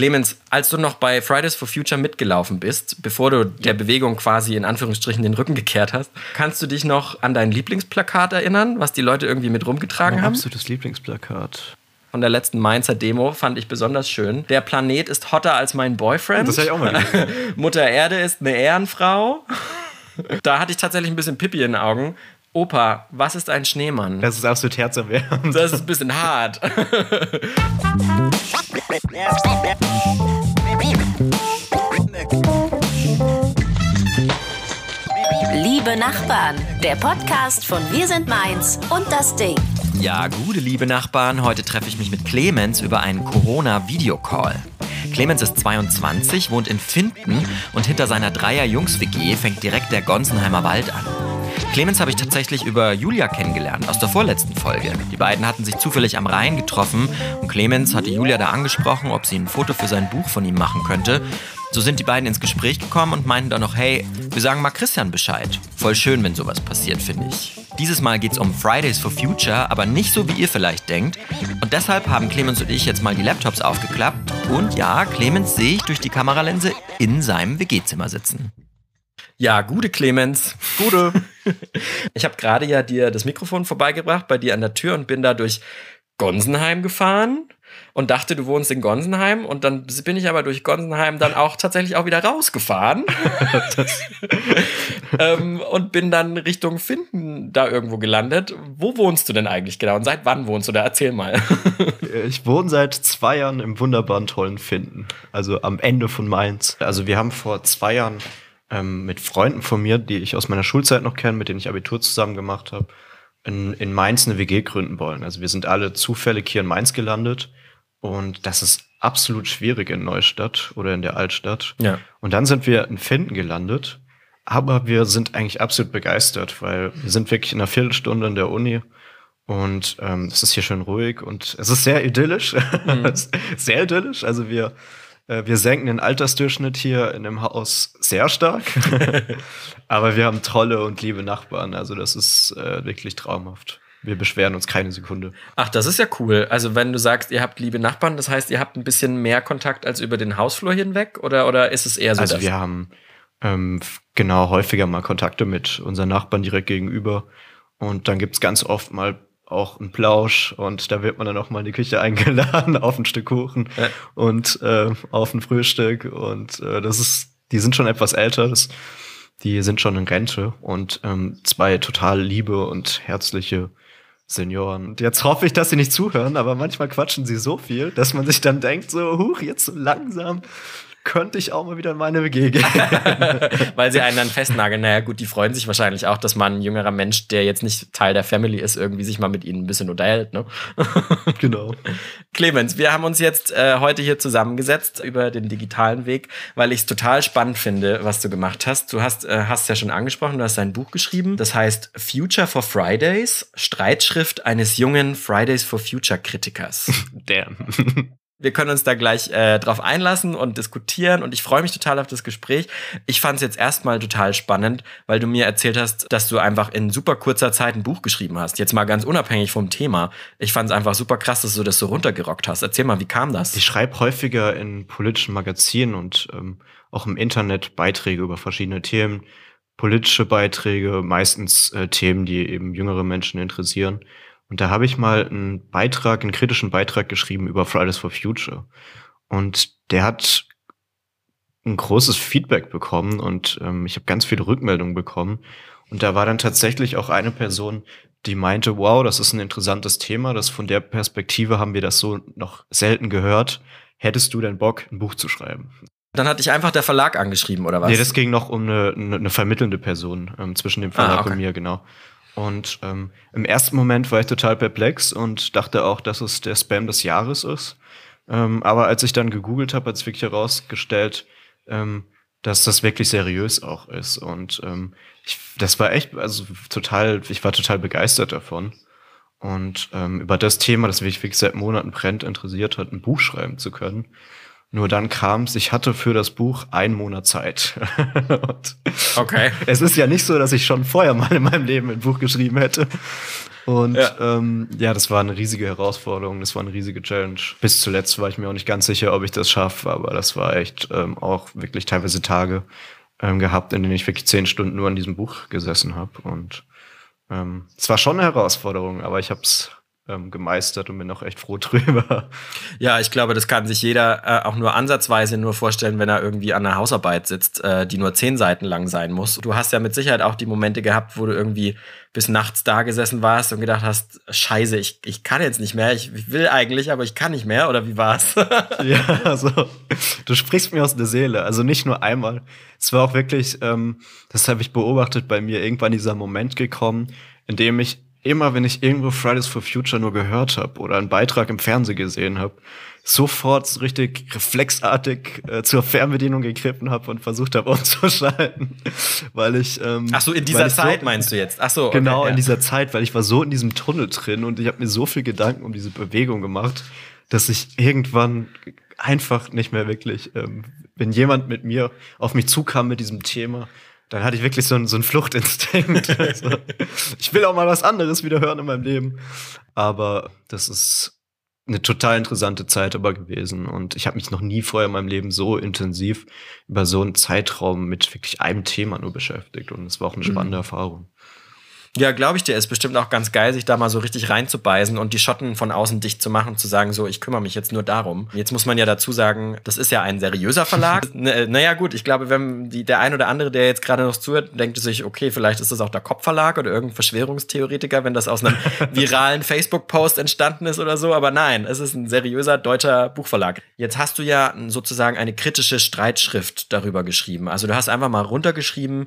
Clemens, als du noch bei Fridays for Future mitgelaufen bist, bevor du der Bewegung quasi in Anführungsstrichen den Rücken gekehrt hast, kannst du dich noch an dein Lieblingsplakat erinnern, was die Leute irgendwie mit rumgetragen haben? Mein absolutes Lieblingsplakat. Von der letzten Mainzer Demo fand ich besonders schön. Der Planet ist hotter als mein Boyfriend. Das habe ich auch mal gesehen. Mutter Erde ist eine Ehrenfrau. Da hatte ich tatsächlich ein bisschen Pipi in den Augen. Opa, was ist ein Schneemann? Das ist absolut herzerwärmend. Das ist ein bisschen hart. Liebe Nachbarn, der Podcast von Wir sind Mainz und das Ding. Ja, gute liebe Nachbarn, heute treffe ich mich mit Clemens über einen Corona-Videocall. Clemens ist 22, wohnt in Pfinden und hinter seiner Dreier-Jungs-WG fängt direkt der Gonsenheimer Wald an. Clemens habe ich tatsächlich über Julia kennengelernt, aus der vorletzten Folge. Die beiden hatten sich zufällig am Rhein getroffen und Clemens hatte Julia da angesprochen, ob sie ein Foto für sein Buch von ihm machen könnte. So sind die beiden ins Gespräch gekommen und meinten dann noch, hey, wir sagen mal Christian Bescheid. Voll schön, wenn sowas passiert, finde ich. Dieses Mal geht's um Fridays for Future, aber nicht so, wie ihr vielleicht denkt. Und deshalb haben Clemens und ich jetzt mal die Laptops aufgeklappt. Und ja, Clemens sehe ich durch die Kameralinse in seinem WG-Zimmer sitzen. Ja, gute Clemens. Gute. Ich habe gerade ja dir das Mikrofon vorbeigebracht bei dir an der Tür und bin da durch Gonsenheim gefahren und dachte, du wohnst in Gonsenheim. Und dann bin ich aber durch Gonsenheim dann auch tatsächlich auch wieder rausgefahren. Und bin dann Richtung Pfinden da irgendwo gelandet. Wo wohnst du denn eigentlich genau? Und seit wann wohnst du da? Erzähl mal. Ich wohne seit 2 Jahren im wunderbaren, tollen Pfinden. Also am Ende von Mainz. Also wir haben vor 2 Jahren mit Freunden von mir, die ich aus meiner Schulzeit noch kenne, mit denen ich Abitur zusammen gemacht habe, in Mainz eine WG gründen wollen. Also wir sind alle zufällig hier in Mainz gelandet und das ist absolut schwierig in Neustadt oder in der Altstadt. Ja. Und dann sind wir in Pfinden gelandet, aber wir sind eigentlich absolut begeistert, weil wir sind wirklich in einer Viertelstunde in der Uni und es ist hier schön ruhig und es ist sehr idyllisch. Sehr idyllisch. Also wir senken den Altersdurchschnitt hier in dem Haus sehr stark. Aber wir haben tolle und liebe Nachbarn. Also das ist wirklich traumhaft. Wir beschweren uns keine Sekunde. Ach, das ist ja cool. Also wenn du sagst, ihr habt liebe Nachbarn, das heißt, ihr habt ein bisschen mehr Kontakt als über den Hausflur hinweg? Oder ist es eher so, also wir haben häufiger mal Kontakte mit unseren Nachbarn direkt gegenüber. Und dann gibt's ganz oft mal auch ein Plausch und da wird man dann auch mal in die Küche eingeladen auf ein Stück Kuchen und auf ein Frühstück und die sind schon etwas älter, die sind schon in Rente und 2 total liebe und herzliche Senioren. Und jetzt hoffe ich, dass sie nicht zuhören, aber manchmal quatschen sie so viel, dass man sich dann denkt so, jetzt so langsam könnte ich auch mal wieder in meine WG gehen. Weil sie einen dann festnageln. Naja gut, die freuen sich wahrscheinlich auch, dass man ein jüngerer Mensch, der jetzt nicht Teil der Family ist, irgendwie sich mal mit ihnen ein bisschen unterhält. Ne? Genau. Clemens, wir haben uns jetzt heute hier zusammengesetzt über den digitalen Weg, weil ich es total spannend finde, was du gemacht hast. Du hast ja schon angesprochen, du hast ein Buch geschrieben. Das heißt Future for Fridays, Streitschrift eines jungen Fridays for Future Kritikers. Damn. Wir können uns da gleich drauf einlassen und diskutieren und ich freue mich total auf das Gespräch. Ich fand es jetzt erstmal total spannend, weil du mir erzählt hast, dass du einfach in super kurzer Zeit ein Buch geschrieben hast. Jetzt mal ganz unabhängig vom Thema. Ich fand es einfach super krass, dass du das so runtergerockt hast. Erzähl mal, wie kam das? Ich schreibe häufiger in politischen Magazinen und auch im Internet Beiträge über verschiedene Themen. Politische Beiträge, meistens Themen, die eben jüngere Menschen interessieren. Und da habe ich mal einen kritischen Beitrag geschrieben über Fridays for Future. Und der hat ein großes Feedback bekommen und ich habe ganz viele Rückmeldungen bekommen. Und da war dann tatsächlich auch eine Person, die meinte, wow, das ist ein interessantes Thema, von der Perspektive haben wir das so noch selten gehört. Hättest du denn Bock, ein Buch zu schreiben? Dann hat dich einfach der Verlag angeschrieben, oder was? Nee, das ging noch um eine vermittelnde Person zwischen dem Verlag und mir, genau. Und im ersten Moment war ich total perplex und dachte auch, dass es der Spam des Jahres ist. Aber als ich dann gegoogelt habe, hat es wirklich herausgestellt, dass das wirklich seriös auch ist. Und das war echt, ich war total begeistert davon. Und über das Thema, das mich wirklich seit Monaten brennt, interessiert hat, ein Buch schreiben zu können. Nur dann kam's, ich hatte für das Buch 1 Monat Zeit. Und Okay. es ist ja nicht so, dass ich schon vorher mal in meinem Leben ein Buch geschrieben hätte. Und das war eine riesige Herausforderung, das war eine riesige Challenge. Bis zuletzt war ich mir auch nicht ganz sicher, ob ich das schaffe, aber das war echt auch wirklich teilweise Tage gehabt, in denen ich wirklich 10 Stunden nur an diesem Buch gesessen habe. Und es war schon eine Herausforderung, aber ich habe es gemeistert und bin auch echt froh drüber. Ja, ich glaube, das kann sich jeder auch nur ansatzweise nur vorstellen, wenn er irgendwie an einer Hausarbeit sitzt, die nur 10 Seiten lang sein muss. Du hast ja mit Sicherheit auch die Momente gehabt, wo du irgendwie bis nachts da gesessen warst und gedacht hast, scheiße, ich kann jetzt nicht mehr, ich will eigentlich, aber ich kann nicht mehr, oder wie war's? Ja, also du sprichst mir aus der Seele. Also nicht nur einmal. Es war auch wirklich, das habe ich beobachtet, bei mir irgendwann dieser Moment gekommen, in dem ich immer, wenn ich irgendwo Fridays for Future nur gehört habe oder einen Beitrag im Fernsehen gesehen habe, sofort so richtig reflexartig zur Fernbedienung gegriffen habe und versucht habe umzuschalten, weil ich Ach so, in dieser Zeit meinst du jetzt? Ach so, okay, genau, ja. in dieser Zeit, weil ich war so in diesem Tunnel drin und ich habe mir so viel Gedanken um diese Bewegung gemacht, dass ich irgendwann einfach nicht mehr wirklich, wenn jemand mit mir auf mich zukam mit diesem Thema, dann hatte ich wirklich so einen Fluchtinstinkt. Also, ich will auch mal was anderes wieder hören in meinem Leben. Aber das ist eine total interessante Zeit aber gewesen. Und ich habe mich noch nie vorher in meinem Leben so intensiv über so einen Zeitraum mit wirklich einem Thema nur beschäftigt. Und es war auch eine spannende Erfahrung. Ja, glaube ich dir, ist bestimmt auch ganz geil, sich da mal so richtig reinzubeißen und die Schotten von außen dicht zu machen, zu sagen, so, ich kümmere mich jetzt nur darum. Jetzt muss man ja dazu sagen, das ist ja ein seriöser Verlag. Naja, gut, ich glaube, wenn der ein oder andere, der jetzt gerade noch zuhört, denkt sich, okay, vielleicht ist das auch der Kopfverlag oder irgendein Verschwörungstheoretiker, wenn das aus einem viralen Facebook-Post entstanden ist oder so. Aber nein, es ist ein seriöser deutscher Buchverlag. Jetzt hast du ja sozusagen eine kritische Streitschrift darüber geschrieben. Also du hast einfach mal runtergeschrieben,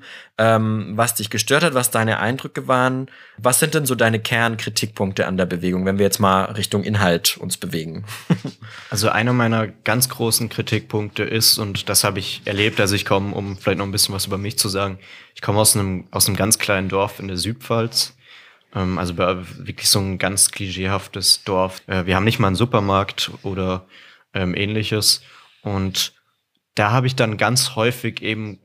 was dich gestört hat, was deine Eindrücke waren. Was sind denn so deine Kernkritikpunkte an der Bewegung, wenn wir jetzt mal Richtung Inhalt uns bewegen? Also einer meiner ganz großen Kritikpunkte ist, und das habe ich erlebt, also ich komme, um vielleicht noch ein bisschen was über mich zu sagen, ich komme aus einem ganz kleinen Dorf in der Südpfalz, also wirklich so ein ganz klischeehaftes Dorf. Wir haben nicht mal einen Supermarkt oder ähnliches, und da habe ich dann ganz häufig eben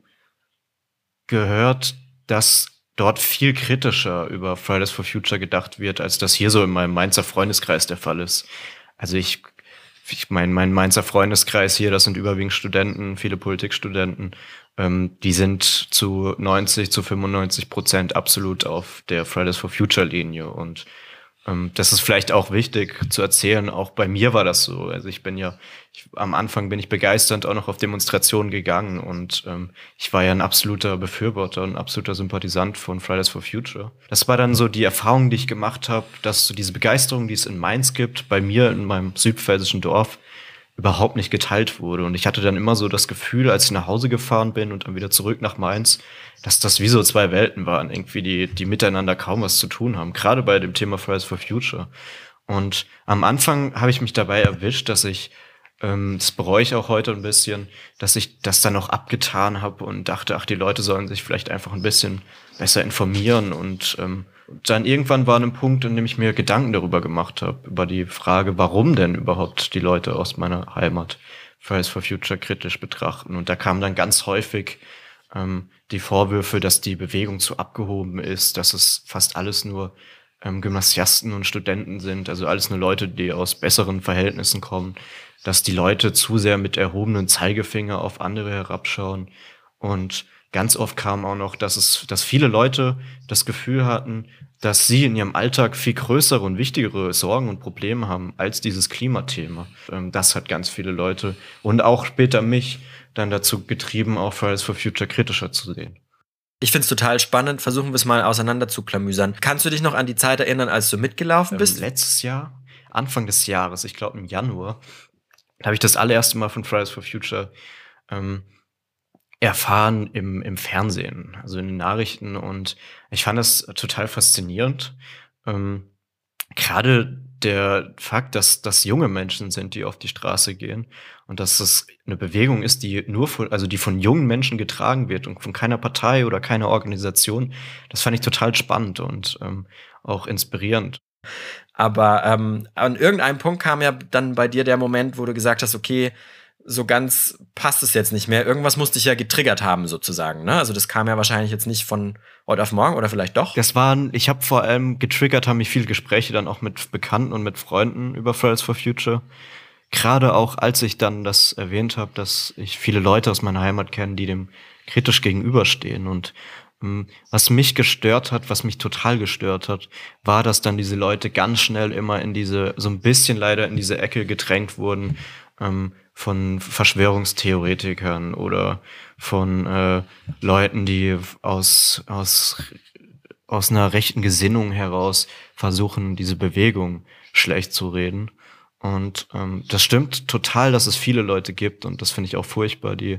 gehört, dass dort viel kritischer über Fridays for Future gedacht wird, als das hier so in meinem Mainzer Freundeskreis der Fall ist. Also mein Mainzer Freundeskreis hier, das sind überwiegend Studenten, viele Politikstudenten, die sind zu 90-95% absolut auf der Fridays for Future Linie. Und das ist vielleicht auch wichtig zu erzählen. Auch bei mir war das so. Also am Anfang bin ich begeisternd auch noch auf Demonstrationen gegangen, und ich war ja ein absoluter Befürworter und ein absoluter Sympathisant von Fridays for Future. Das war dann so die Erfahrung, die ich gemacht habe, dass so diese Begeisterung, die es in Mainz gibt, bei mir in meinem südpfälzischen Dorf überhaupt nicht geteilt wurde. Und ich hatte dann immer so das Gefühl, als ich nach Hause gefahren bin und dann wieder zurück nach Mainz, dass das wie so 2 Welten waren, irgendwie, die miteinander kaum was zu tun haben. Gerade bei dem Thema Fridays for Future. Und am Anfang habe ich mich dabei erwischt, dass ich, das bereue ich auch heute ein bisschen, dass ich das dann noch abgetan habe und dachte, ach, die Leute sollen sich vielleicht einfach ein bisschen besser informieren. Und dann irgendwann war ein Punkt, in dem ich mir Gedanken darüber gemacht habe, über die Frage, warum denn überhaupt die Leute aus meiner Heimat Fridays for Future kritisch betrachten. Und da kamen dann ganz häufig die Vorwürfe, dass die Bewegung zu abgehoben ist, dass es fast alles nur Gymnasiasten und Studenten sind, also alles nur Leute, die aus besseren Verhältnissen kommen, dass die Leute zu sehr mit erhobenen Zeigefinger auf andere herabschauen. Und ganz oft kam auch noch, dass viele Leute das Gefühl hatten, dass sie in ihrem Alltag viel größere und wichtigere Sorgen und Probleme haben als dieses Klimathema. Das hat ganz viele Leute und auch später mich dann dazu getrieben, auch Fridays for Future kritischer zu sehen. Ich find's total spannend. Versuchen wir es mal auseinander zu klamüsern. Kannst du dich noch an die Zeit erinnern, als du mitgelaufen bist? Letztes Jahr, Anfang des Jahres, ich glaube im Januar, habe ich das allererste Mal von Fridays for Future erfahren im Fernsehen, also in den Nachrichten. Und ich fand das total faszinierend. Gerade der Fakt, dass das junge Menschen sind, die auf die Straße gehen, und dass das eine Bewegung ist, die die von jungen Menschen getragen wird und von keiner Partei oder keiner Organisation, das fand ich total spannend und auch inspirierend. Aber an irgendeinem Punkt kam ja dann bei dir der Moment, wo du gesagt hast, okay, so ganz passt es jetzt nicht mehr. Irgendwas musste ich ja getriggert haben sozusagen, ne? Also das kam ja wahrscheinlich jetzt nicht von heute auf morgen oder vielleicht doch. Ich habe vor allem getriggert, haben mich viele Gespräche dann auch mit Bekannten und mit Freunden über Fridays for Future. Gerade auch, als ich dann das erwähnt habe, dass ich viele Leute aus meiner Heimat kenne, die dem kritisch gegenüberstehen. Und was mich total gestört hat, war, dass dann diese Leute ganz schnell immer so ein bisschen leider in diese Ecke gedrängt wurden, von Verschwörungstheoretikern oder von Leuten, die aus einer rechten Gesinnung heraus versuchen, diese Bewegung schlecht zu reden. Und das stimmt total, dass es viele Leute gibt, und das finde ich auch furchtbar, die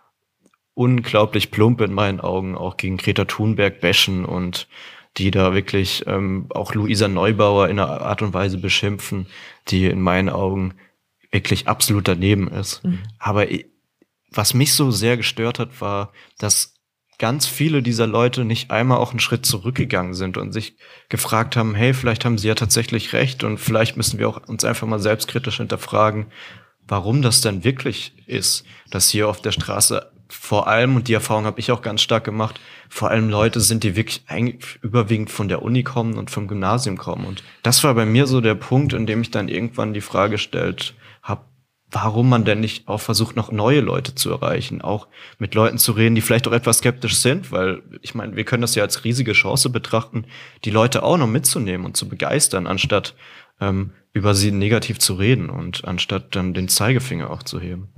unglaublich plump in meinen Augen auch gegen Greta Thunberg bashen und die da wirklich auch Luisa Neubauer in einer Art und Weise beschimpfen, die in meinen Augen wirklich absolut daneben ist. Mhm. Aber was mich so sehr gestört hat, war, dass ganz viele dieser Leute nicht einmal auch einen Schritt zurückgegangen sind und sich gefragt haben, hey, vielleicht haben sie ja tatsächlich recht und vielleicht müssen wir auch uns einfach mal selbstkritisch hinterfragen, warum das denn wirklich ist, dass hier auf der Straße vor allem, und die Erfahrung habe ich auch ganz stark gemacht, vor allem Leute sind, die wirklich eigentlich überwiegend von der Uni kommen und vom Gymnasium kommen. Und das war bei mir so der Punkt, in dem ich dann irgendwann die Frage gestellt habe, warum man denn nicht auch versucht, noch neue Leute zu erreichen, auch mit Leuten zu reden, die vielleicht auch etwas skeptisch sind, weil ich meine, wir können das ja als riesige Chance betrachten, die Leute auch noch mitzunehmen und zu begeistern, anstatt über sie negativ zu reden und anstatt dann den Zeigefinger auch zu heben.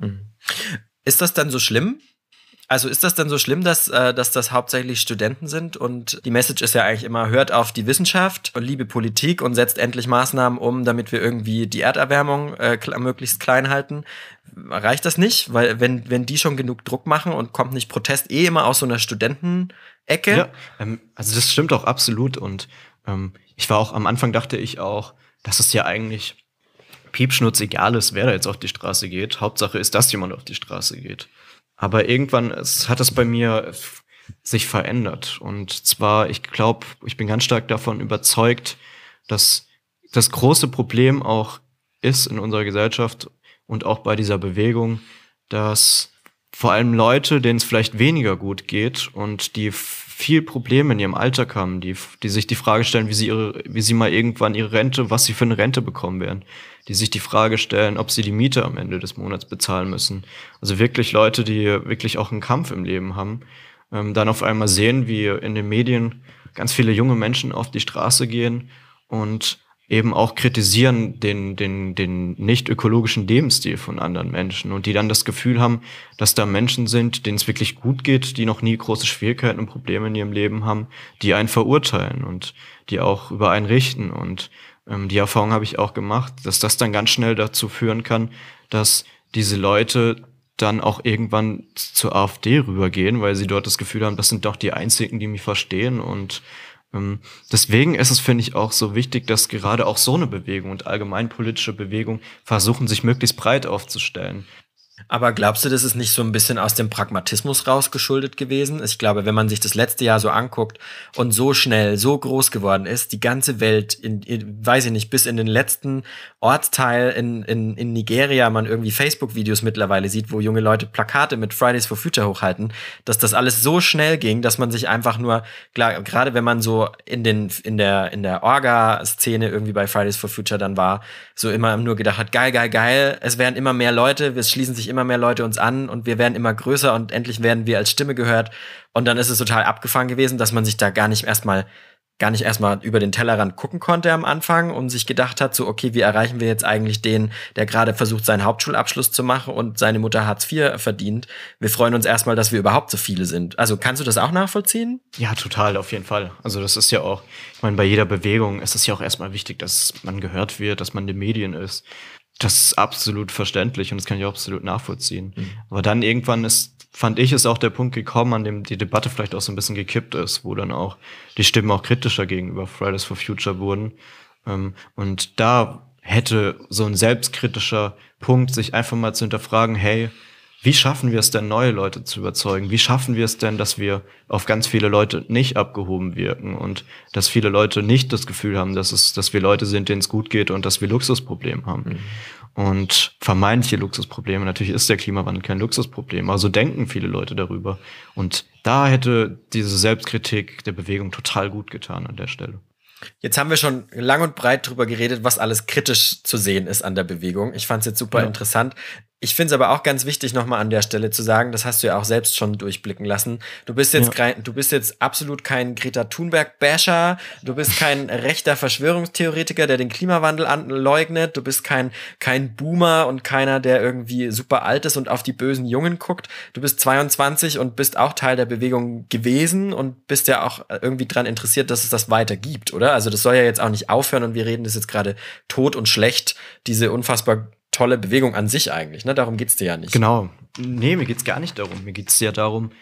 Ist das dann so schlimm? Also ist das dann so schlimm, dass das hauptsächlich Studenten sind und die Message ist ja eigentlich immer, hört auf die Wissenschaft und liebe Politik und setzt endlich Maßnahmen um, damit wir irgendwie die Erderwärmung möglichst klein halten. Reicht das nicht? Weil wenn die schon genug Druck machen und kommt nicht Protest immer aus so einer Studentenecke? Ja, also das stimmt auch absolut und ich war auch, am Anfang dachte ich auch, dass es ja eigentlich piepschnurz egal ist, wer da jetzt auf die Straße geht. Hauptsache ist, dass jemand auf die Straße geht. Aber irgendwann hat es bei mir sich verändert. Und zwar, ich glaube, ich bin ganz stark davon überzeugt, dass das große Problem auch ist in unserer Gesellschaft und auch bei dieser Bewegung, dass vor allem Leute, denen es vielleicht weniger gut geht und die viel Probleme in ihrem Alltag haben, die sich die Frage stellen, wie sie mal irgendwann ihre Rente, was sie für eine Rente bekommen werden, die sich die Frage stellen, ob sie die Miete am Ende des Monats bezahlen müssen. Also wirklich Leute, die wirklich auch einen Kampf im Leben haben, dann auf einmal sehen, wie in den Medien ganz viele junge Menschen auf die Straße gehen und eben auch kritisieren den nicht ökologischen Lebensstil von anderen Menschen und die dann das Gefühl haben, dass da Menschen sind, denen es wirklich gut geht, die noch nie große Schwierigkeiten und Probleme in ihrem Leben haben, die einen verurteilen und die auch über einen richten. Und die Erfahrung habe ich auch gemacht, dass das dann ganz schnell dazu führen kann, dass diese Leute dann auch irgendwann zur AfD rübergehen, weil sie dort das Gefühl haben, das sind doch die Einzigen, die mich verstehen. Und deswegen ist es, finde ich, auch so wichtig, dass gerade auch so eine Bewegung und allgemein politische Bewegung versuchen, sich möglichst breit aufzustellen. Aber glaubst du, das ist nicht so ein bisschen aus dem Pragmatismus rausgeschuldet gewesen? Ich glaube, wenn man sich das letzte Jahr so anguckt und so schnell, so groß geworden ist, die ganze Welt, weiß ich nicht, bis in den letzten Ortsteil in Nigeria man irgendwie Facebook-Videos mittlerweile sieht, wo junge Leute Plakate mit Fridays for Future hochhalten, dass das alles so schnell ging, dass man sich einfach nur, klar, gerade wenn man so in der Orga-Szene irgendwie bei Fridays for Future dann war, so immer nur gedacht hat, geil, es werden immer mehr Leute, es schließen sich immer mehr Leute uns an und wir werden immer größer und endlich werden wir als Stimme gehört. Und dann ist es total abgefahren gewesen, dass man sich da gar nicht erstmal über den Tellerrand gucken konnte am Anfang und sich gedacht hat, so okay, wie erreichen wir jetzt eigentlich den, der gerade versucht, seinen Hauptschulabschluss zu machen und seine Mutter Hartz IV verdient. Wir freuen uns erstmal, dass wir überhaupt so viele sind. Also kannst du das auch nachvollziehen? Ja, total, auf jeden Fall. Also das ist ja auch, ich meine, bei jeder Bewegung ist es ja auch erstmal wichtig, dass man gehört wird, dass man in den Medien ist. Das ist absolut verständlich und das kann ich auch absolut nachvollziehen. Aber dann irgendwann fand ich, ist auch der Punkt gekommen, an dem die Debatte vielleicht auch so ein bisschen gekippt ist, wo dann auch die Stimmen auch kritischer gegenüber Fridays for Future wurden. Und da hätte so ein selbstkritischer Punkt, sich einfach mal zu hinterfragen, hey, wie schaffen wir es denn, neue Leute zu überzeugen? Wie schaffen wir es denn, dass wir auf ganz viele Leute nicht abgehoben wirken und dass viele Leute nicht das Gefühl haben, dass wir Leute sind, denen es gut geht und dass wir Luxusprobleme haben? und vermeintliche Luxusprobleme. Natürlich ist der Klimawandel kein Luxusproblem, aber so denken viele Leute darüber. Und da hätte diese Selbstkritik der Bewegung total gut getan an der Stelle. Jetzt haben wir schon lang und breit drüber geredet, was alles kritisch zu sehen ist an der Bewegung. Ich fand es jetzt super interessant. Ich finde es aber auch ganz wichtig, nochmal an der Stelle zu sagen, das hast du ja auch selbst schon durchblicken lassen. Du bist jetzt absolut kein Greta Thunberg-Basher, du bist kein rechter Verschwörungstheoretiker, der den Klimawandel leugnet, du bist kein Boomer und keiner, der irgendwie super alt ist und auf die bösen Jungen guckt. Du bist 22 und bist auch Teil der Bewegung gewesen und bist ja auch irgendwie dran interessiert, dass es das weiter gibt, oder? Also das soll ja jetzt auch nicht aufhören und wir reden das jetzt gerade tot und schlecht, diese unfassbar tolle Bewegung an sich eigentlich, ne? Darum geht's dir ja nicht. Genau. Nee, mir geht's gar nicht darum. Mir geht's ja darum,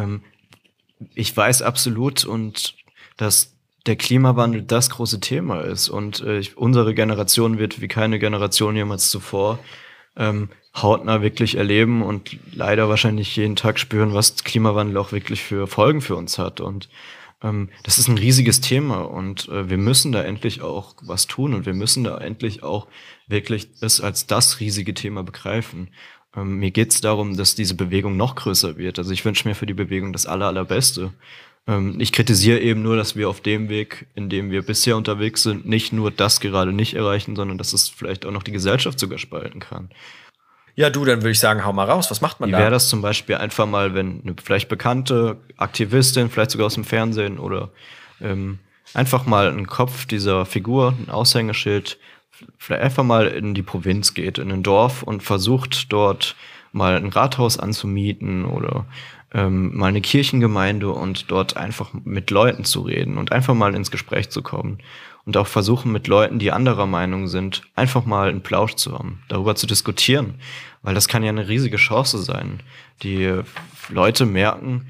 ich weiß absolut dass der Klimawandel das große Thema ist und unsere Generation wird wie keine Generation jemals zuvor hautnah wirklich erleben und leider wahrscheinlich jeden Tag spüren, was Klimawandel auch wirklich für Folgen für uns hat. Und das ist ein riesiges Thema und wir müssen da endlich auch was tun und wir müssen da endlich auch wirklich es als das riesige Thema begreifen. Mir geht es darum, dass diese Bewegung noch größer wird. Also ich wünsche mir für die Bewegung das Allerbeste. Ich kritisiere eben nur, dass wir auf dem Weg, in dem wir bisher unterwegs sind, nicht nur das gerade nicht erreichen, sondern dass es vielleicht auch noch die Gesellschaft sogar spalten kann. Ja, du, dann würde ich sagen, hau mal raus. Was macht man da? Wie wäre das zum Beispiel einfach mal, wenn eine vielleicht bekannte Aktivistin, vielleicht sogar aus dem Fernsehen oder einfach mal ein Kopf dieser Figur, ein Aushängeschild, vielleicht einfach mal in die Provinz geht, in ein Dorf und versucht dort mal ein Rathaus anzumieten oder mal eine Kirchengemeinde und dort einfach mit Leuten zu reden und einfach mal ins Gespräch zu kommen und auch versuchen mit Leuten, die anderer Meinung sind, einfach mal einen Plausch zu haben, darüber zu diskutieren, weil das kann ja eine riesige Chance sein. Die Leute merken,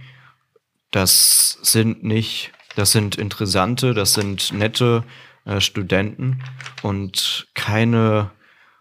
das sind interessante, das sind nette Studenten und keine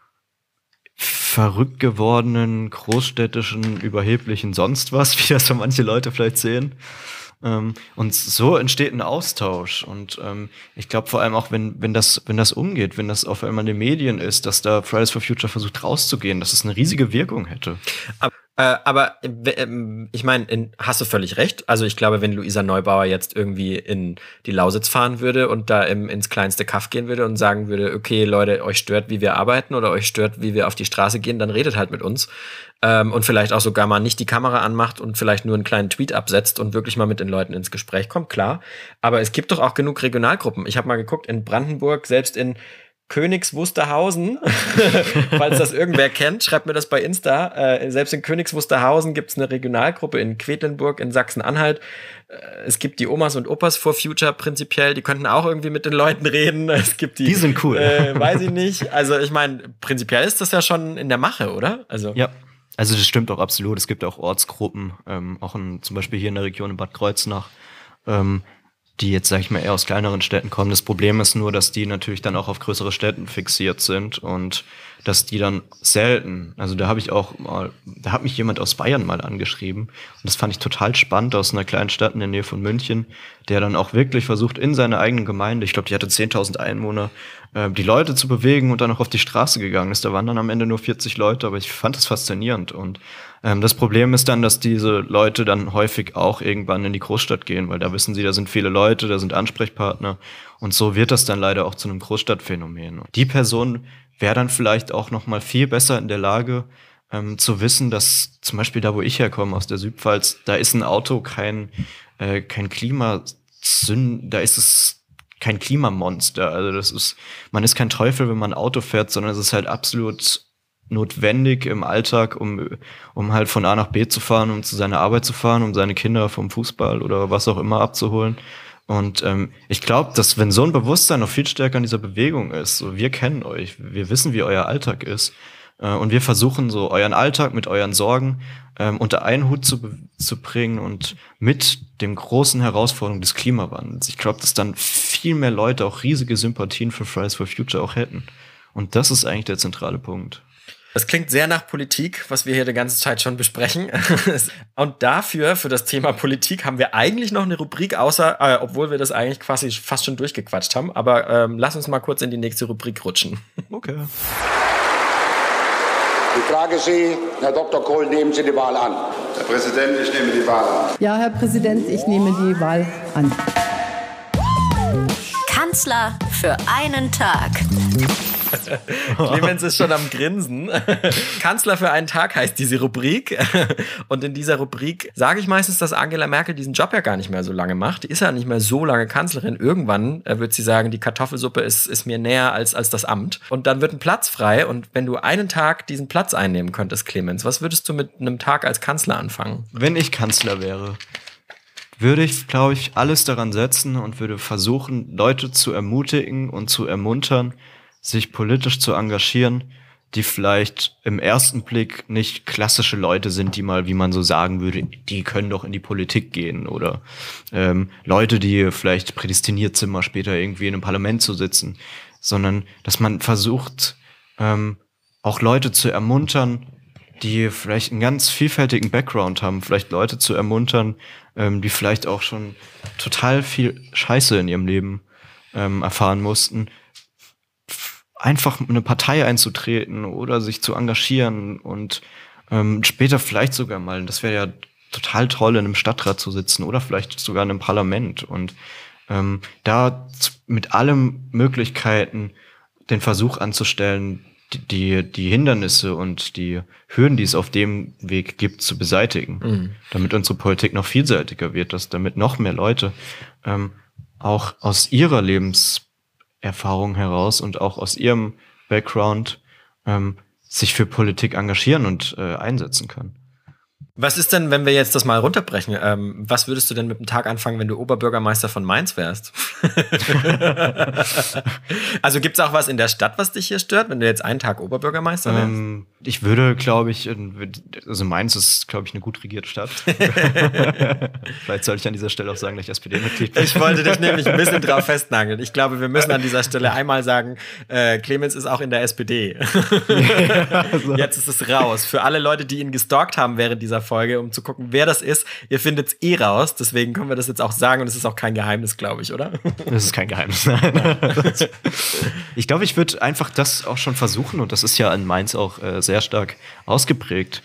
verrückt gewordenen, großstädtischen, überheblichen sonst was, wie das so manche Leute vielleicht sehen. Und so entsteht ein Austausch. Und ich glaube vor allem auch, wenn das umgeht, wenn das auf einmal in den Medien ist, dass da Fridays for Future versucht rauszugehen, dass es eine riesige Wirkung hätte. Aber ich meine, hast du völlig recht. Also ich glaube, wenn Luisa Neubauer jetzt irgendwie in die Lausitz fahren würde und da ins kleinste Kaff gehen würde und sagen würde, okay, Leute, euch stört, wie wir arbeiten oder euch stört, wie wir auf die Straße gehen, dann redet halt mit uns. Und vielleicht auch sogar mal nicht die Kamera anmacht und vielleicht nur einen kleinen Tweet absetzt und wirklich mal mit den Leuten ins Gespräch kommt, klar. Aber es gibt doch auch genug Regionalgruppen. Ich habe mal geguckt, in Brandenburg, selbst in Königs Wusterhausen, falls das irgendwer kennt, schreibt mir das bei Insta. Selbst in Königs Wusterhausen gibt es eine Regionalgruppe, in Quedlinburg, in Sachsen-Anhalt. Es gibt die Omas und Opas for Future prinzipiell, die könnten auch irgendwie mit den Leuten reden. Es gibt die sind cool. Weiß ich nicht. Also ich meine, prinzipiell ist das ja schon in der Mache, oder? Also ja. Also das stimmt auch absolut. Es gibt auch Ortsgruppen, auch zum Beispiel hier in der Region in Bad Kreuznach, die jetzt, sag ich mal, eher aus kleineren Städten kommen. Das Problem ist nur, dass die natürlich dann auch auf größere Städten fixiert sind und dass die dann selten, also da hat mich jemand aus Bayern mal angeschrieben und das fand ich total spannend, aus einer kleinen Stadt in der Nähe von München, der dann auch wirklich versucht, in seiner eigenen Gemeinde, ich glaube, die hatte 10.000 Einwohner, die Leute zu bewegen und dann auch auf die Straße gegangen ist. Da waren dann am Ende nur 40 Leute, aber ich fand das faszinierend. Und das Problem ist dann, dass diese Leute dann häufig auch irgendwann in die Großstadt gehen, weil da wissen sie, da sind viele Leute, da sind Ansprechpartner. Und so wird das dann leider auch zu einem Großstadtphänomen. Die Person wäre dann vielleicht auch noch mal viel besser in der Lage, zu wissen, dass zum Beispiel da, wo ich herkomme, aus der Südpfalz, da ist ein Auto kein da ist es kein Klimamonster. Also man ist kein Teufel, wenn man ein Auto fährt, sondern es ist halt absolut notwendig im Alltag, um halt von A nach B zu fahren, um zu seiner Arbeit zu fahren, um seine Kinder vom Fußball oder was auch immer abzuholen. Und ich glaube, dass wenn so ein Bewusstsein noch viel stärker in dieser Bewegung ist, so wir kennen euch, wir wissen, wie euer Alltag ist, und wir versuchen so euren Alltag mit euren Sorgen unter einen Hut zu bringen und mit dem großen Herausforderung des Klimawandels. Ich glaube, dass dann viel mehr Leute auch riesige Sympathien für Fridays for Future auch hätten. Und das ist eigentlich der zentrale Punkt. Das klingt sehr nach Politik, was wir hier die ganze Zeit schon besprechen. Und für das Thema Politik, haben wir eigentlich noch eine Rubrik, obwohl wir das eigentlich quasi fast schon durchgequatscht haben. Aber lass uns mal kurz in die nächste Rubrik rutschen. Okay. Ich frage Sie, Herr Dr. Kohl, nehmen Sie die Wahl an? Herr Präsident, ich nehme die Wahl an. Ja, Herr Präsident, ich nehme die Wahl an. Kanzler für einen Tag. Clemens ist schon am Grinsen. Kanzler für einen Tag heißt diese Rubrik. Und in dieser Rubrik sage ich meistens, dass Angela Merkel diesen Job ja gar nicht mehr so lange macht. Die ist ja nicht mehr so lange Kanzlerin. Irgendwann wird sie sagen, die Kartoffelsuppe ist mir näher als das Amt. Und dann wird ein Platz frei. Und wenn du einen Tag diesen Platz einnehmen könntest, Clemens, was würdest du mit einem Tag als Kanzler anfangen? Wenn ich Kanzler wäre, würde ich, glaube ich, alles daran setzen und würde versuchen, Leute zu ermutigen und zu ermuntern, sich politisch zu engagieren, die vielleicht im ersten Blick nicht klassische Leute sind, die mal, wie man so sagen würde, die können doch in die Politik gehen, oder Leute, die vielleicht prädestiniert sind, mal später irgendwie in einem Parlament zu sitzen, sondern dass man versucht, auch Leute zu ermuntern, die vielleicht einen ganz vielfältigen Background haben, vielleicht Leute zu ermuntern, die vielleicht auch schon total viel Scheiße in ihrem Leben erfahren mussten, einfach eine Partei einzutreten oder sich zu engagieren und später vielleicht sogar mal, das wäre ja total toll, in einem Stadtrat zu sitzen oder vielleicht sogar in einem Parlament und da mit allen Möglichkeiten den Versuch anzustellen, die Hindernisse und die Hürden, die es auf dem Weg gibt, zu beseitigen, damit unsere Politik noch vielseitiger wird, dass damit noch mehr Leute auch aus ihrer Lebenserfahrung heraus und auch aus ihrem Background sich für Politik engagieren und einsetzen können. Was ist denn, wenn wir jetzt das mal runterbrechen? Was würdest du denn mit dem Tag anfangen, wenn du Oberbürgermeister von Mainz wärst? Also gibt's auch was in der Stadt, was dich hier stört, wenn du jetzt einen Tag Oberbürgermeister wärst? Ich würde, glaube ich, also Mainz ist, glaube ich, eine gut regierte Stadt. Vielleicht sollte ich an dieser Stelle auch sagen, dass ich SPD-Mitglied bin. Ich wollte dich nämlich ein bisschen drauf festnageln. Ich glaube, wir müssen an dieser Stelle einmal sagen, Clemens ist auch in der SPD. Ja, also. Jetzt ist es raus. Für alle Leute, die ihn gestalkt haben während dieser Folge, um zu gucken, wer das ist. Ihr findet es eh raus, deswegen können wir das jetzt auch sagen und es ist auch kein Geheimnis, glaube ich, oder? Das ist kein Geheimnis, nein. Ich glaube, ich würde einfach das auch schon versuchen und das ist ja in Mainz auch sehr stark ausgeprägt,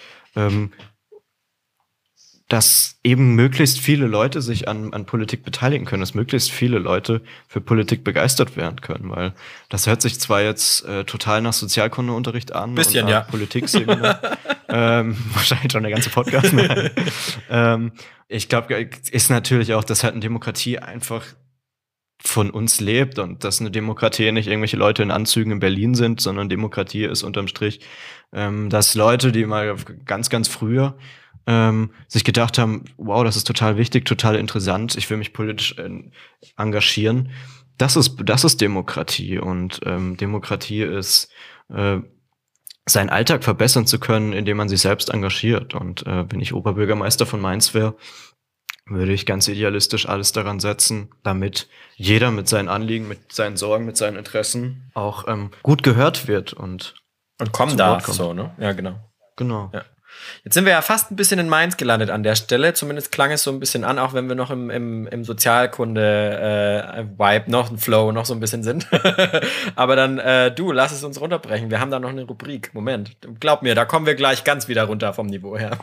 dass eben möglichst viele Leute sich an Politik beteiligen können, dass möglichst viele Leute für Politik begeistert werden können, weil das hört sich zwar jetzt total nach Sozialkundeunterricht an bisschen, und ja. Politikseminar, wahrscheinlich schon der ganze Podcast. Ich glaube, ist natürlich auch, dass halt eine Demokratie einfach von uns lebt und dass eine Demokratie nicht irgendwelche Leute in Anzügen in Berlin sind, sondern Demokratie ist unterm Strich, dass Leute, die mal ganz, ganz früher sich gedacht haben, wow, das ist total wichtig, total interessant, ich will mich politisch engagieren. Das ist Demokratie und Demokratie ist seinen Alltag verbessern zu können, indem man sich selbst engagiert. Und wenn ich Oberbürgermeister von Mainz wäre, würde ich ganz idealistisch alles daran setzen, damit jeder mit seinen Anliegen, mit seinen Sorgen, mit seinen Interessen auch gut gehört wird und kommen darf, so, ne? Ja, genau. Genau. Ja. Jetzt sind wir ja fast ein bisschen in Mainz gelandet an der Stelle. Zumindest klang es so ein bisschen an, auch wenn wir noch im Sozialkunde-Vibe, noch ein Flow, noch so ein bisschen sind. Aber dann, lass es uns runterbrechen. Wir haben da noch eine Rubrik. Moment, glaub mir, da kommen wir gleich ganz wieder runter vom Niveau her.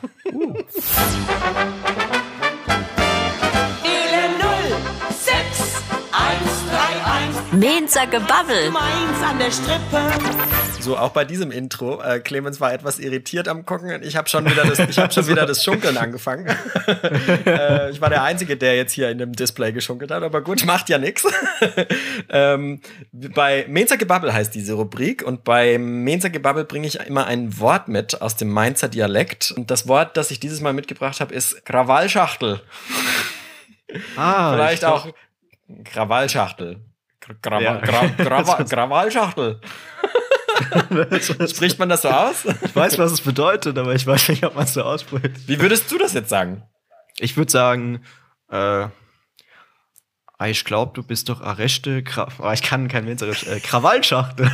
Mainzer Gebabbel. Mainz an der Strippe. So, auch bei diesem Intro. Clemens war etwas irritiert am Gucken. Ich habe schon wieder das Schunkeln angefangen. Ich war der Einzige, der jetzt hier in dem Display geschunkelt hat, aber gut, macht ja nichts. Bei Mainzer Gebabbel heißt diese Rubrik und bei Mainzer Gebabbel bringe ich immer ein Wort mit aus dem Mainzer Dialekt. Und das Wort, das ich dieses Mal mitgebracht habe, ist Krawallschachtel. Vielleicht auch Krawallschachtel. Krawallschachtel. Spricht man das so aus? Ich weiß, was es bedeutet, aber ich weiß nicht, ob man es so ausspricht. Wie würdest du das jetzt sagen? Ich würde sagen, ich glaube, du bist doch Arreste, ich kann kein Mainzerisch, Krawallschachtel.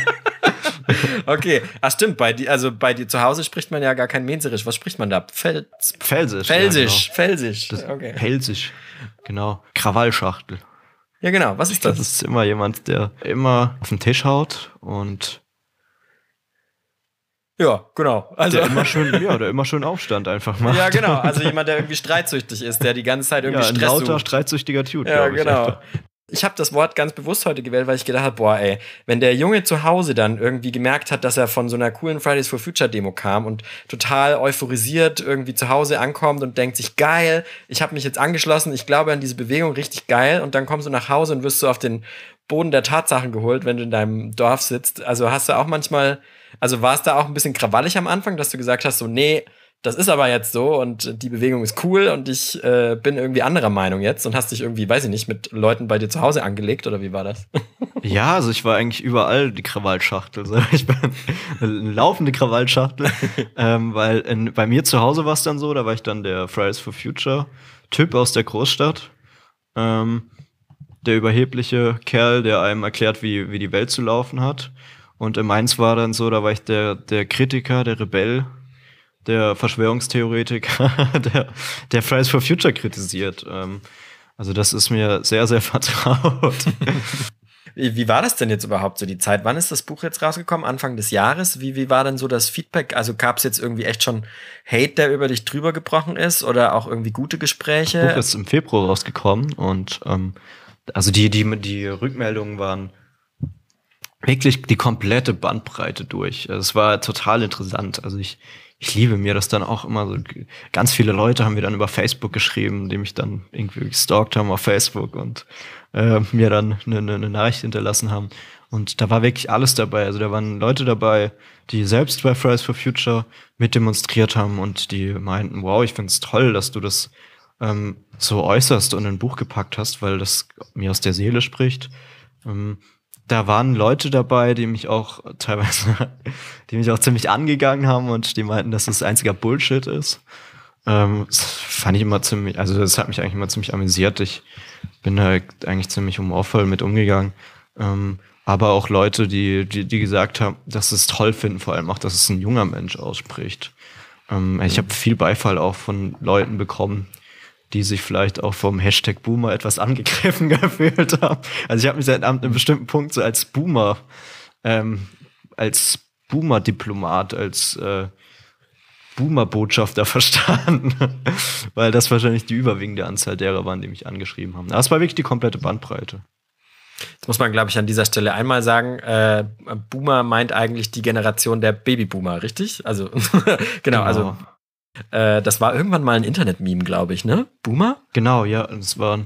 Okay, stimmt, bei dir zu Hause spricht man ja gar kein Mainzerisch. Was spricht man da? Pfälzisch. Pfälzisch, Ja, genau. Pfälzisch. Okay. Pfälzisch, genau. Krawallschachtel. Ja, genau. Was ist das? Das ist immer jemand, der immer auf den Tisch haut und Ja, genau. Also der immer schön Aufstand einfach macht. Ja, genau. Also jemand, der irgendwie streitsüchtig ist, der die ganze Zeit irgendwie Stress sucht. Ein lauter, streitsüchtiger Dude, ja, glaube ich. Genau. Einfach. Ich habe das Wort ganz bewusst heute gewählt, weil ich gedacht habe, boah, ey, wenn der Junge zu Hause dann irgendwie gemerkt hat, dass er von so einer coolen Fridays for Future Demo kam und total euphorisiert irgendwie zu Hause ankommt und denkt sich, geil, ich habe mich jetzt angeschlossen, ich glaube an diese Bewegung, richtig geil, und dann kommst du nach Hause und wirst so auf den Boden der Tatsachen geholt, wenn du in deinem Dorf sitzt. Also hast du auch manchmal, also war es da auch ein bisschen krawallig am Anfang, dass du gesagt hast, so, nee, das ist aber jetzt so und die Bewegung ist cool und ich bin irgendwie anderer Meinung jetzt, und hast dich irgendwie, weiß ich nicht, mit Leuten bei dir zu Hause angelegt, oder wie war das? Ja, also ich war eigentlich überall die Krawallschachtel. Also ich bin eine laufende Krawallschachtel, weil bei mir zu Hause war es dann so, da war ich dann der Fridays for Future Typ aus der Großstadt, der überhebliche Kerl, der einem erklärt, wie die Welt zu laufen hat. Und in Mainz war dann so, da war ich der Kritiker, der Rebell, der Verschwörungstheoretiker, der Fridays for Future kritisiert. Also das ist mir sehr, sehr vertraut. Wie war das denn jetzt überhaupt so die Zeit? Wann ist das Buch jetzt rausgekommen? Anfang des Jahres? Wie war denn so das Feedback? Also gab es jetzt irgendwie echt schon Hate, der über dich drüber gebrochen ist, oder auch irgendwie gute Gespräche? Das Buch ist im Februar rausgekommen, und also die Rückmeldungen waren wirklich die komplette Bandbreite durch. Es war total interessant. Also ich liebe mir das dann auch immer so. Ganz viele Leute haben mir dann über Facebook geschrieben, die mich dann irgendwie gestalkt haben auf Facebook und mir dann eine Nachricht hinterlassen haben. Und da war wirklich alles dabei. Also da waren Leute dabei, die selbst bei Fridays for Future mitdemonstriert haben und die meinten, wow, ich find's toll, dass du das so äußerst und in ein Buch gepackt hast, weil das mir aus der Seele spricht. Da waren Leute dabei, die mich auch ziemlich angegangen haben und die meinten, dass das einziger Bullshit ist. Das fand ich immer das hat mich eigentlich immer ziemlich amüsiert. Ich bin da eigentlich ziemlich humorvoll mit umgegangen. Aber auch Leute, die gesagt haben, dass sie es toll finden, vor allem auch, dass es ein junger Mensch ausspricht. Ich habe viel Beifall auch von Leuten bekommen, die sich vielleicht auch vom Hashtag Boomer etwas angegriffen gefühlt haben. Also ich habe mich seit einem bestimmten Punkt so als Boomer-Diplomat, als Boomer-Botschafter verstanden, weil das wahrscheinlich die überwiegende Anzahl derer waren, die mich angeschrieben haben. Das war wirklich die komplette Bandbreite. Das muss man, glaube ich, an dieser Stelle einmal sagen. Boomer meint eigentlich die Generation der Babyboomer, richtig? Also genau, also das war irgendwann mal ein Internet-Meme, glaube ich, ne? Boomer? Genau, ja, und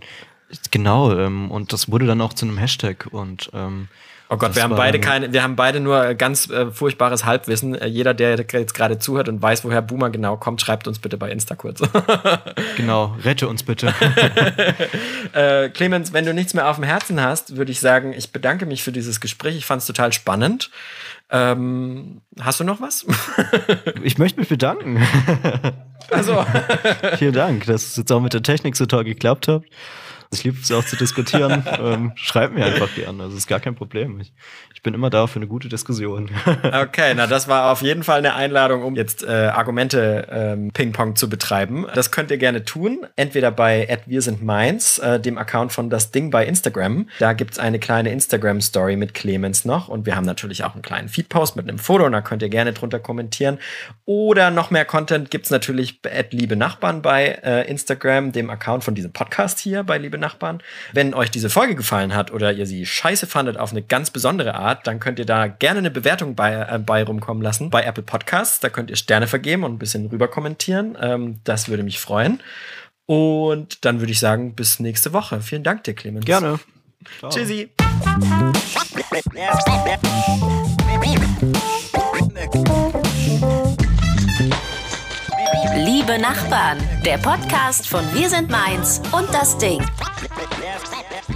das wurde dann auch zu einem Hashtag und oh Gott, wir haben beide nur ganz furchtbares Halbwissen. Jeder, der jetzt gerade zuhört und weiß, woher Boomer genau kommt, schreibt uns bitte bei Insta kurz. Genau, rette uns bitte. Clemens, wenn du nichts mehr auf dem Herzen hast, würde ich sagen, ich bedanke mich für dieses Gespräch. Ich fand es total spannend. Hast du noch was? Ich möchte mich bedanken. Also. Vielen Dank, dass es jetzt auch mit der Technik so toll geklappt hat. Ich liebe es auch zu diskutieren. Schreibt mir einfach gerne, also ist gar kein Problem. Ich bin immer da für eine gute Diskussion. Okay, na das war auf jeden Fall eine Einladung, um jetzt Argumente Ping-Pong zu betreiben. Das könnt ihr gerne tun, entweder bei @wirsindmainz, dem Account von Das Ding bei Instagram. Da gibt's eine kleine Instagram-Story mit Clemens noch, und wir haben natürlich auch einen kleinen Feed-Post mit einem Foto, und da könnt ihr gerne drunter kommentieren. Oder noch mehr Content gibt's natürlich @liebe-nachbarn bei Instagram, dem Account von diesem Podcast hier bei Liebe Nachbarn. Wenn euch diese Folge gefallen hat oder ihr sie scheiße fandet auf eine ganz besondere Art, dann könnt ihr da gerne eine Bewertung bei rumkommen lassen. Bei Apple Podcasts, da könnt ihr Sterne vergeben und ein bisschen rüber kommentieren. Das würde mich freuen. Und dann würde ich sagen, bis nächste Woche. Vielen Dank dir, Clemens. Gerne. Ciao. Tschüssi. Liebe Nachbarn, der Podcast von Wir sind Mainz und Das Ding.